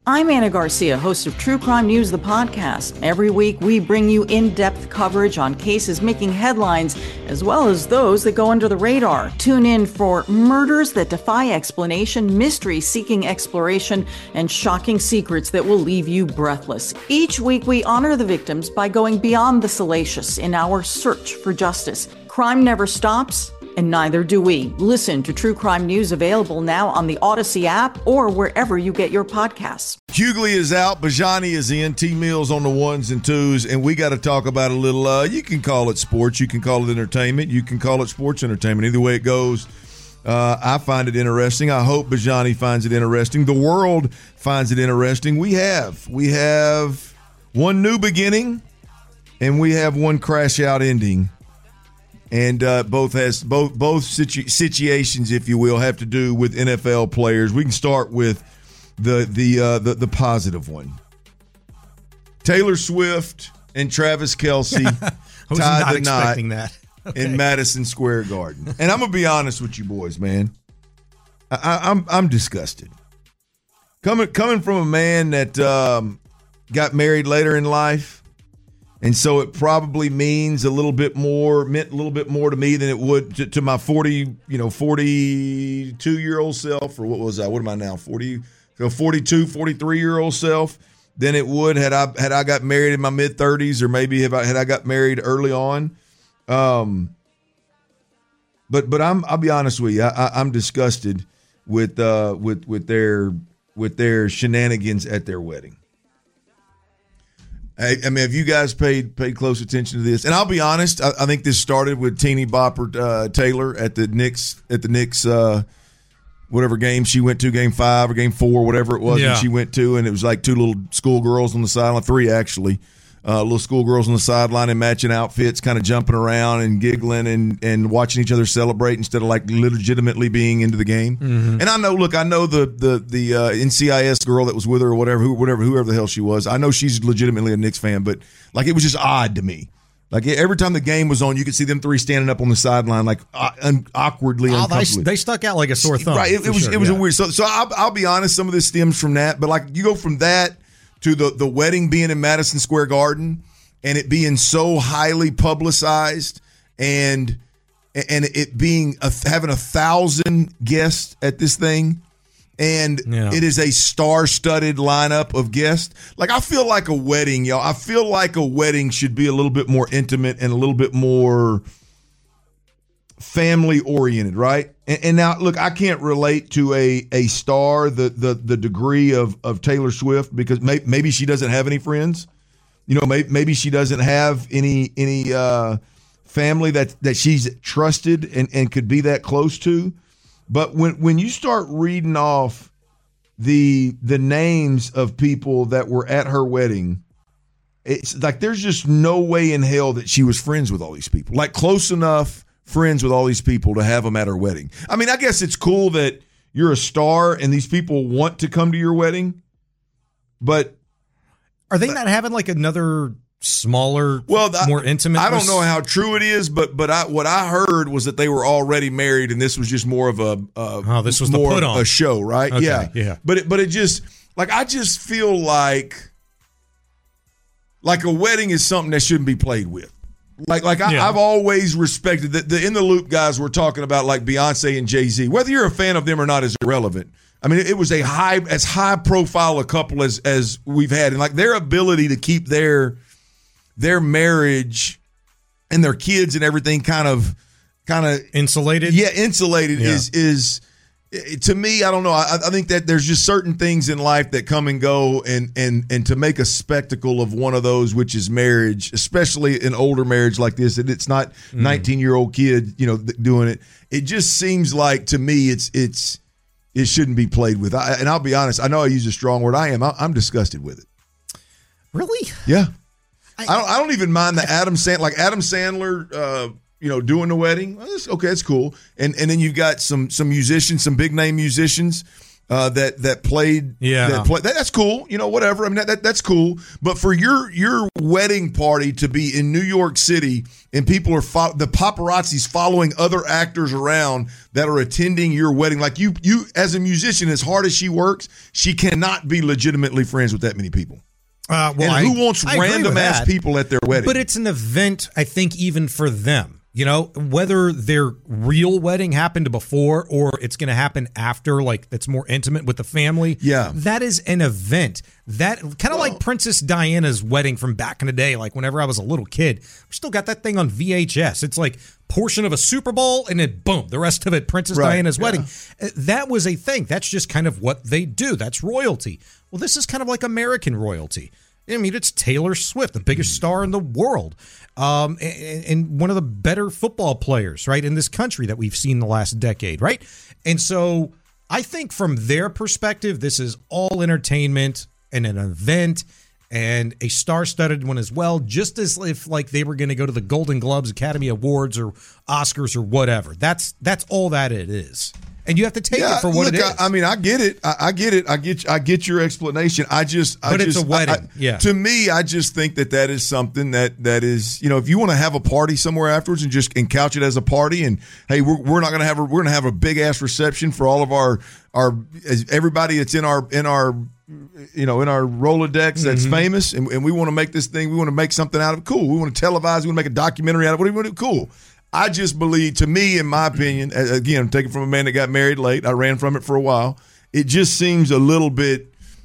I'm Anna Garcia, host of True Crime News, the podcast. Every week, we bring you in-depth coverage on cases making headlines, as well as those that go under the radar. Tune in for murders that defy explanation, mystery seeking exploration, and shocking secrets that will leave you breathless. Each week, we honor the victims by going beyond the salacious in our search for justice. Crime never stops, and neither do we. Listen to True Crime News, available now on the Odyssey app or wherever you get your podcasts. Hughley is out, Bajani is in, T-Mills on the ones and twos, and we got to talk about a little, you can call it sports, you can call it entertainment, you can call it sports entertainment. Either way it goes, I find it interesting. I hope Bajani finds it interesting. The world finds it interesting. We have one new beginning, and we have one crash-out ending. And both situations, if you will, have to do with NFL players. We can start with the positive one. Taylor Swift and Travis Kelce tied the knot in Madison Square Garden. And I'm gonna be honest with you boys, man. I'm disgusted. Coming from a man that got married later in life. And so it probably meant a little bit more to me than it would to my 42-year-old self, or what was I? What am I now? 42, 43-year-old self than it would had I got married in my mid-30s, or maybe had I got married early on. But I'll be honest with you, I'm disgusted with their shenanigans at their wedding. I mean, have you guys paid close attention to this? And I'll be honest, I think this started with teeny bopper Taylor at the Knicks whatever game she went to, game 5 or game 4, whatever it was that she went to, and it was like 2 little schoolgirls on the sideline, 3 actually, little schoolgirls on the sideline in matching outfits, kind of jumping around and giggling and watching each other celebrate instead of like legitimately being into the game. Mm-hmm. And I know the NCIS girl that was with her or whoever the hell she was. I know she's legitimately a Knicks fan, but like it was just odd to me. Like every time the game was on, you could see them 3 standing up on the sideline, like awkwardly. Uncomfortably. They stuck out like a sore thumb. Right? It was a weird. So I'll be honest. Some of this stems from that, but like you go from that to the wedding being in Madison Square Garden and it being so highly publicized and it being having 1,000 guests at this thing, and it is a star-studded lineup of guests. Like I feel like a wedding, y'all. I feel like a wedding should be a little bit more intimate and a little bit more family-oriented, right? And now, look, I can't relate to a star the degree of Taylor Swift because maybe she doesn't have any friends. You know, maybe she doesn't have any family that she's trusted and could be that close to. But when you start reading off the names of people that were at her wedding, it's like there's just no way in hell that she was friends with all these people. Like close enough friends with all these people to have them at her wedding. I mean, I guess it's cool that you're a star and these people want to come to your wedding, but are they not having like another smaller, more intimate? I don't know how true it is, but what I heard was that they were already married and this was just more of a this was the put on a show, right? Okay, yeah. But it just like I just feel like a wedding is something that shouldn't be played with. I've always respected that the In the Loop guys were talking about like Beyonce and Jay-Z. Whether you're a fan of them or not is irrelevant. I mean, it was as high profile a couple as we've had, and like their ability to keep their marriage and their kids and everything kind of insulated. Yeah, insulated is to me, I don't know. I think that there's just certain things in life that come and go, and to make a spectacle of one of those, which is marriage, especially an older marriage like this, and it's not 19-year-old kid, doing it. It just seems like to me it shouldn't be played with. And I'll be honest, I know I use a strong word. I'm disgusted with it. Really? Yeah. I don't even mind the Adam Sandler, doing the wedding. Well, that's cool. And then you've got some musicians, some big name musicians, that played. Yeah, that's cool. Whatever. I mean, that's cool. But for your wedding party to be in New York City and people are the paparazzi's following other actors around that are attending your wedding, like you as a musician, as hard as she works, she cannot be legitimately friends with that many people. Who wants random ass people at their wedding? But it's an event, I think, even for them. Whether their real wedding happened before or it's going to happen after, like that's more intimate with the family. Yeah. That is an event. That kind of like Princess Diana's wedding from back in the day. Like whenever I was a little kid, we still got that thing on VHS. It's like portion of a Super Bowl and then boom, the rest of it, Princess Diana's wedding. That was a thing. That's just kind of what they do. That's royalty. Well, this is kind of like American royalty. I mean, it's Taylor Swift, the biggest star in the world, and one of the better football players, right, in this country that we've seen the last decade, right? And so I think from their perspective, this is all entertainment and an event and a star-studded one as well, just as if like they were going to go to the Golden Globes, Academy Awards, or Oscars or whatever. That's all that it is. And you have to take it for what it is. I mean, I get it. I get it. I get your explanation. But it's a wedding. To me, I just think that is something that is, if you want to have a party somewhere afterwards and couch it as a party, and hey, we're not going to we're going to have a big ass reception for all of our everybody that's in our Rolodex that's famous, and we want to make this thing. We want to make something out of it. Cool. We want to televise. We want to make a documentary out of it. What do we want to do? Cool. I just believe, to me, in my opinion, again, I'm taking from a man that got married late. I ran from it for a while. It just seems a little bit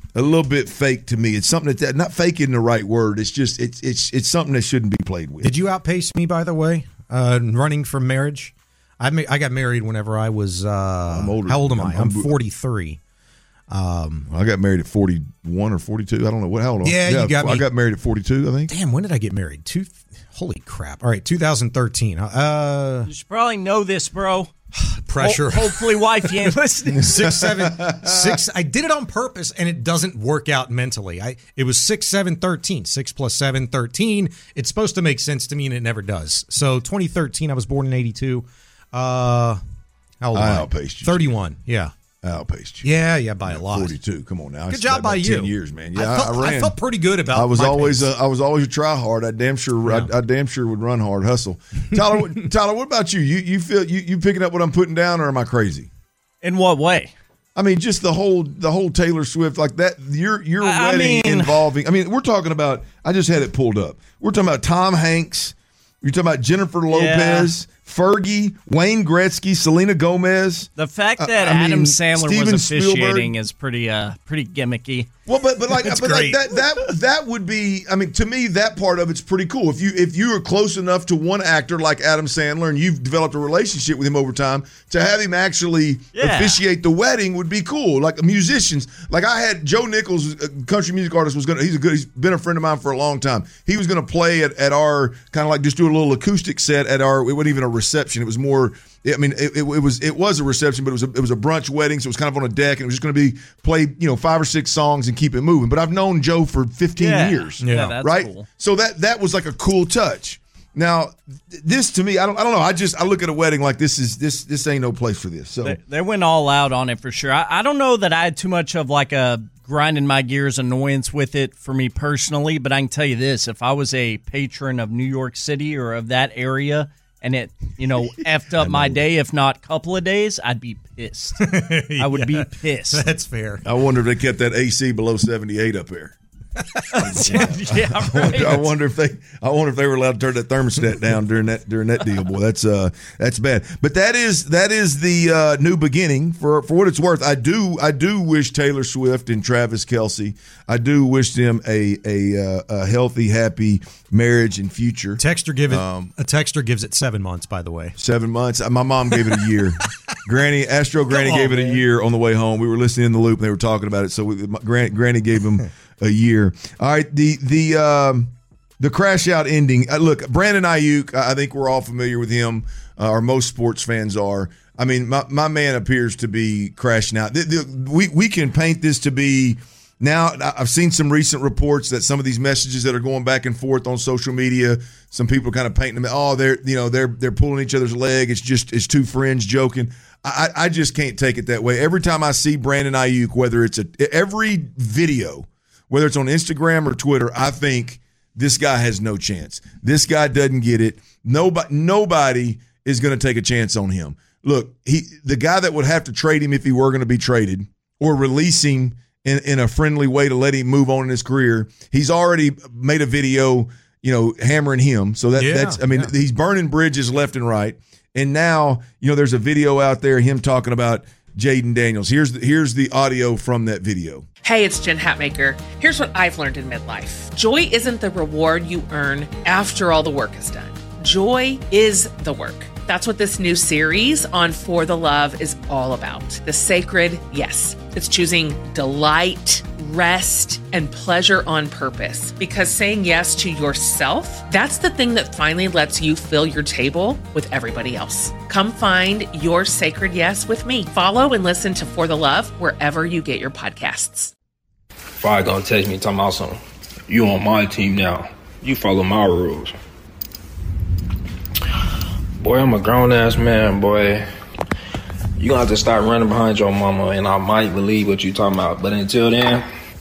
fake to me. It's something that's not fake in the right word. It's just it's something that shouldn't be played with. Did you outpace me, by the way, running from marriage? I got married whenever I was. I'm older. How old am I? I'm 43. I got married at 41 or 42. I don't know how old. Yeah, you got me. I got married at 42. I think. Damn, when did I get married? Holy crap! All right, 2013. You should probably know this, bro. Pressure. Hopefully, wife, you ain't listening. 6, 7, 6. I did it on purpose, and it doesn't work out mentally. It was 6, 7, 13. 6 plus 7, 13. It's supposed to make sense to me, and it never does. So 2013. I was born in 82. How old am I? Outpaced you. 31. Yeah. Outpaced you. Yeah, by a lot. 42. Come on now. Good job by you. 10 years, man. Yeah, I ran. I felt pretty good about. I was always a try hard. I damn sure would run hard, hustle. Tyler, what about you? You feel you picking up what I'm putting down, or am I crazy? In what way? I mean, just the whole Taylor Swift, like that. Your wedding involving. I mean, we're talking about. I just had it pulled up. We're talking about Tom Hanks. You're talking about Jennifer Lopez. Fergie, Wayne Gretzky, Selena Gomez. The fact that Adam Sandler Steven was officiating Spielberg is pretty gimmicky. Well, but like that would be. I mean, to me, that part of it's pretty cool. If you are close enough to one actor like Adam Sandler and you've developed a relationship with him over time, to have him actually officiate the wedding would be cool. Like musicians, like I had Joe Nichols, a country music artist, he's been a friend of mine for a long time. He was going to play at our kind of like just do a little acoustic set at our. It wasn't even a reception. It was more. I mean, it was a reception, but it was a brunch wedding, so it was kind of on a deck, and it was just going to be play 5 or 6 songs and keep it moving. But I've known Joe for 15 years, that's right? Cool. So that was like a cool touch. Now, this to me, I don't know. I look at a wedding like this ain't no place for this. So they went all out on it for sure. I don't know that I had too much of like a grinding my gears annoyance with it for me personally, but I can tell you this: if I was a patron of New York City or of that area, and it, effed up my day, if not couple of days, I'd be pissed. I would be pissed. That's fair. I wonder if they kept that AC below 78 up there. Yeah, right. I wonder if they were allowed to turn that thermostat down during that deal. Boy, that's bad. But that is the new beginning. For what it's worth, I do wish Taylor Swift and Travis Kelce. I do wish them a healthy, happy marriage and future. A texter gives it 7 months. By the way, 7 months. My mom gave it a year. Granny gave it a year on the way home. We were listening in the loop and they were talking about it. So Granny gave him a year. All right, the crash out ending. Look, Brandon Ayuk, I think we're all familiar with him, or most sports fans are. I mean, my man appears to be crashing out. We can paint this to be Now, I've seen some recent reports that some of these messages that are going back and forth on social media, some people kind of painting them, they're pulling each other's leg. It's two friends joking. I just can't take it that way. Every time I see Brandon Ayuk, whether it's every video, whether it's on Instagram or Twitter, I think this guy has no chance. This guy doesn't get it. Nobody is going to take a chance on him. Look, the guy that would have to trade him if he were going to be traded or release him in a friendly way to let him move on in his career, he's already made a video, hammering him. So he's burning bridges left and right. And now, there's a video out there, him talking about Jaden Daniels. Here's the audio from that video. Hey, it's Jen Hatmaker. Here's what I've learned in midlife. Joy isn't the reward you earn after all the work is done. Joy is the work. That's what this new series on For the Love is all about. The sacred yes. It's choosing delight, rest, and pleasure on purpose. Because saying yes to yourself, that's the thing that finally lets you fill your table with everybody else. Come find your sacred yes with me. Follow and listen to For the Love wherever you get your podcasts. Fire gonna text me talking about something. You on my team now. You follow my rules. Boy, I'm a grown-ass man, boy. You gonna have to start running behind your mama, and I might believe what you talking about. But until then,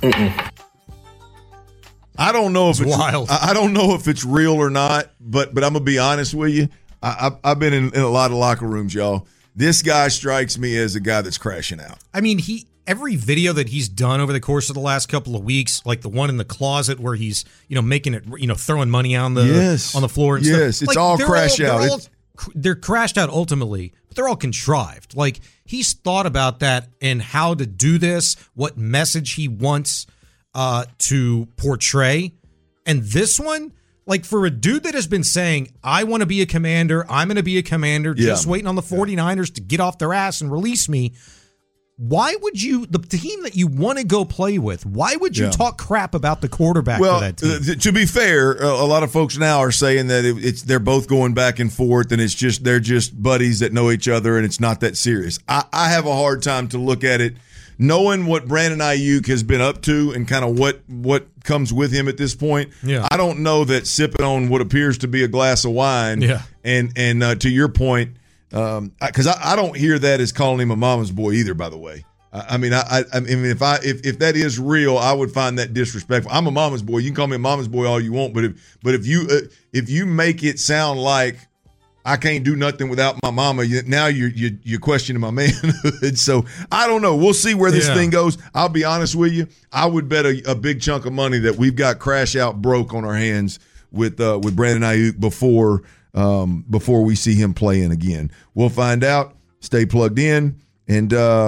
I don't know if it's wild. I don't know if it's real or not, but I'm gonna be honest with you. I've been in a lot of locker rooms, y'all. This guy strikes me as a guy that's crashing out. I mean, every video that he's done over the course of the last couple of weeks, like the one in the closet where he's making it, throwing money on the floor and stuff. Yes, it's all crash out. They're crashed out ultimately, but they're all contrived. Like, he's thought about that and how to do this, what message he wants to portray. And this one, like, for a dude that has been saying, I want to be a commander, I'm going to be a commander, just waiting on the 49ers to get off their ass and release me. Why would you, the team that you want to go play with, why would you talk crap about the quarterback for that team? To be fair, a lot of folks now are saying that they're both going back and forth, and they're just buddies that know each other, and it's not that serious. I have a hard time to look at it, knowing what Brandon Ayuk has been up to and kind of what comes with him at this point. Yeah. I don't know that sipping on what appears to be a glass of wine, and to your point, because I don't hear that as calling him a mama's boy either. By the way, I mean if that is real, I would find that disrespectful. I'm a mama's boy. You can call me a mama's boy all you want, but if you make it sound like I can't do nothing without my mama, now you're questioning my manhood. So I don't know. We'll see where this thing goes. I'll be honest with you. I would bet a big chunk of money that we've got crash out broke on our hands with Brandon Ayuk before we see him playing again. We'll find out. Stay plugged in, and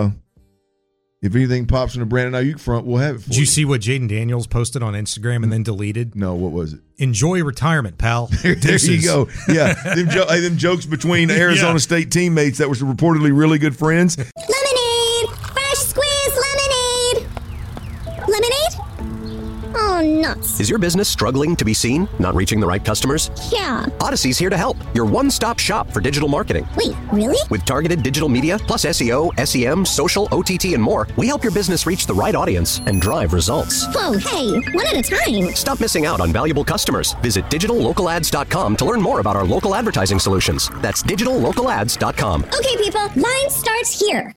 if anything pops on the Brandon Ayuk front, we'll have it for you. Did you see what Jaden Daniels posted on Instagram and then deleted? No, what was it? Enjoy retirement, pal. There you go. Yeah, them jokes between Arizona State teammates that were reportedly really good friends. Lemonade! Fresh squeezed lemonade! Lemonade? Oh, nuts. Is your business struggling to be seen? Not reaching the right customers? Yeah. Odyssey's here to help. Your one-stop shop for digital marketing. Wait, really? With targeted digital media, plus SEO, SEM, social, OTT, and more, we help your business reach the right audience and drive results. Whoa, hey, one at a time. Stop missing out on valuable customers. Visit digitallocalads.com to learn more about our local advertising solutions. That's digitallocalads.com. Okay, people, line starts here.